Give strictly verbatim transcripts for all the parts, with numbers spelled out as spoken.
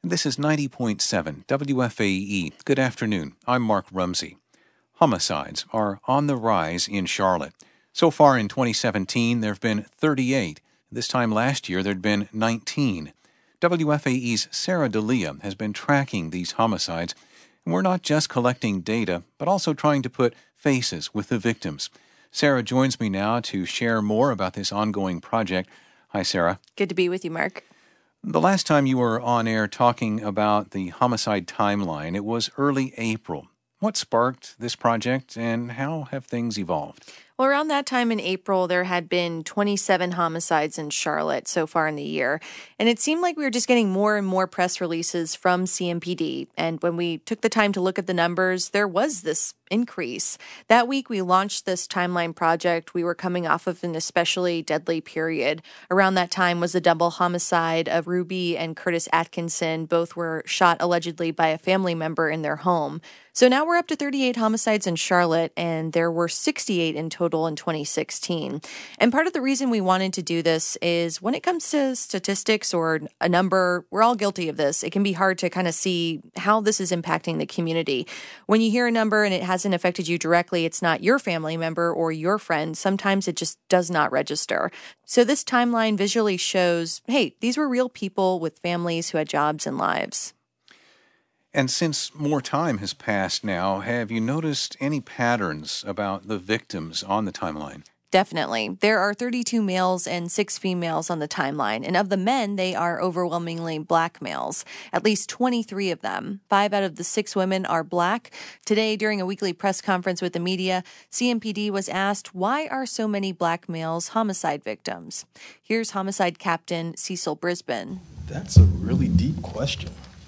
This is ninety point seven W F A E. Good afternoon. I'm Mark Rumsey. Homicides are on the rise in Charlotte. So far in twenty seventeen, there have been thirty-eight. This time last year, there had been nineteen. W F A E's Sarah D'Elia has been tracking these homicides, and we're not just collecting data, but also trying to put faces with the victims. Sarah joins me now to share more about this ongoing project. Hi, Sarah. Good to be with you, Mark. The last time you were on air talking about the homicide timeline, it was early April. What sparked this project, and how have things evolved? Well, around that time in April, there had been twenty-seven homicides in Charlotte so far in the year. And it seemed like we were just getting more and more press releases from C M P D. And when we took the time to look at the numbers, there was this increase. That week, we launched this timeline project. We were coming off of an especially deadly period. Around that time was the double homicide of Ruby and Curtis Atkinson. Both were shot allegedly by a family member in their home. So now we're up to thirty-eight homicides in Charlotte, and there were sixty-eight in total in twenty sixteen. And part of the reason we wanted to do this is when it comes to statistics or a number, we're all guilty of this. It can be hard to kind of see how this is impacting the community. When you hear a number and it hasn't affected you directly, it's not your family member or your friend, sometimes it just does not register. So this timeline visually shows, hey, these were real people with families who had jobs and lives. And since more time has passed now, have you noticed any patterns about the victims on the timeline? Definitely. There are thirty-two males and six females on the timeline. And of the men, they are overwhelmingly black males, at least twenty-three of them. Five out of the six women are black. Today, during a weekly press conference with the media, C M P D was asked, why are so many black males homicide victims? Here's Homicide Captain Cecil Brisbane. That's a really deep question.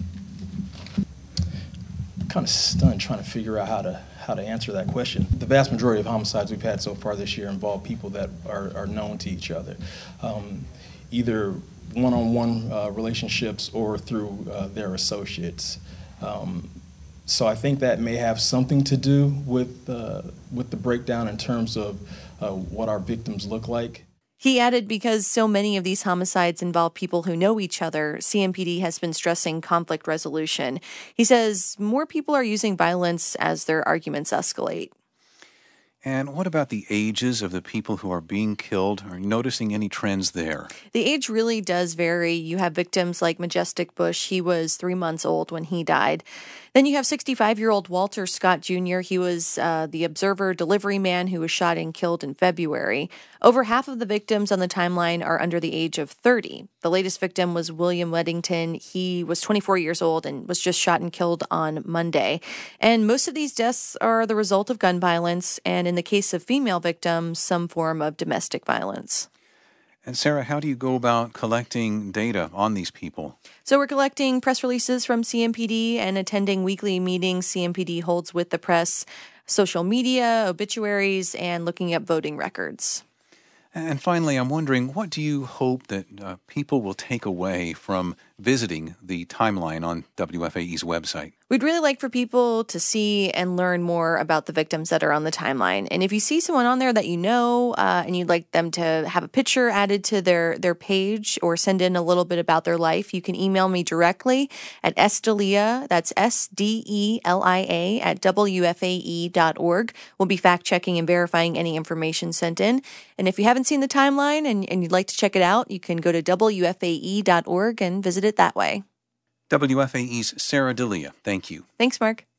Kind of stunned trying to figure out how to how to answer that question. The vast majority of homicides we've had so far this year involve people that are, are known to each other, um, either one-on-one uh, relationships or through uh, their associates. Um, so I think that may have something to do with uh, with the breakdown in terms of uh, what our victims look like. He added, because so many of these homicides involve people who know each other, C M P D has been stressing conflict resolution. He says more people are using violence as their arguments escalate. And what about the ages of the people who are being killed? Are you noticing any trends there? The age really does vary. You have victims like Majestic Bush. He was three months old when he died. Then you have sixty-five-year-old Walter Scott Junior He was uh, the Observer delivery man who was shot and killed in February. Over half of the victims on the timeline are under the age of thirty. The latest victim was William Weddington. He was twenty-four years old and was just shot and killed on Monday. And most of these deaths are the result of gun violence, and in the case of female victims, some form of domestic violence. And Sarah, how do you go about collecting data on these people? So we're collecting press releases from C M P D and attending weekly meetings C M P D holds with the press, social media, obituaries, and looking at voting records. And finally, I'm wondering, what do you hope that uh, people will take away from visiting the timeline on W F A E's website? We'd really like for people to see and learn more about the victims that are on the timeline. And if you see someone on there that you know uh, and you'd like them to have a picture added to their, their page or send in a little bit about their life, you can email me directly at sdelia, that's S D E L I A, at W F A E dot org. We'll be fact-checking and verifying any information sent in. And if you haven't seen the timeline and, and you'd like to check it out, you can go to W F A E dot org and visit it that way. W F A E's Sarah D'Elia, thank you. Thanks, Mark.